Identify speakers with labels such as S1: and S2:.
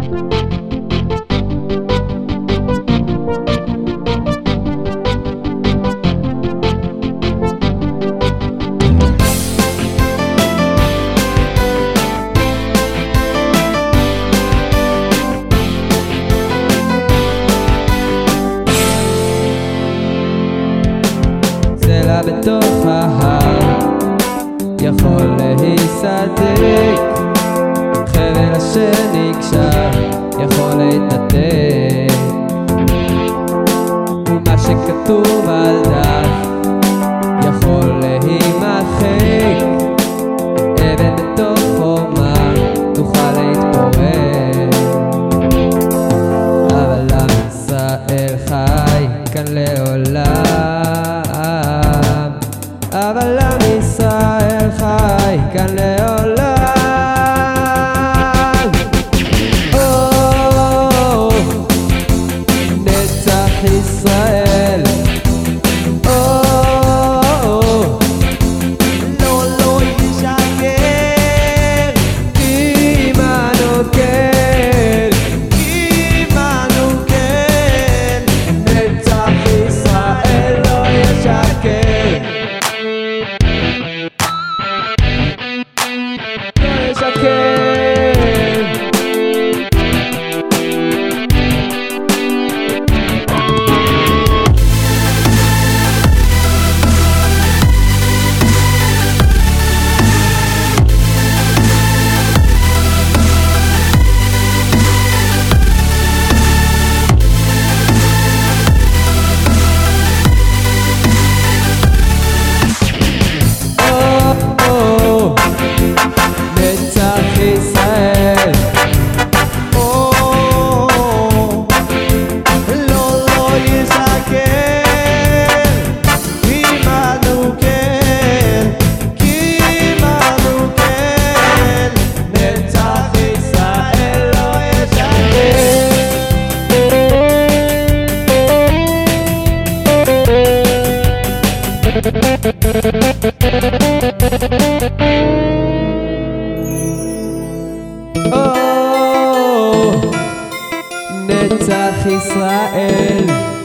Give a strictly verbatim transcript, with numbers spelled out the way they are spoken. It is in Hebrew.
S1: סלע בתוך ההר יכול להיסדק, חבל אשר נקשר יכול להתנתק, ומה שכתוב על דף יכול להימחק, אבן בתוך חומה תוכל להתפורר, אבל עם ישראל חי כאן לעולם, אבל עם ישראל חי כאן לעולם. או, נצח ישראל. או, לא, לא ישקר, עמנו כן, עמנו כן, נצח ישראל לא ישקר. או, נצח ישראל.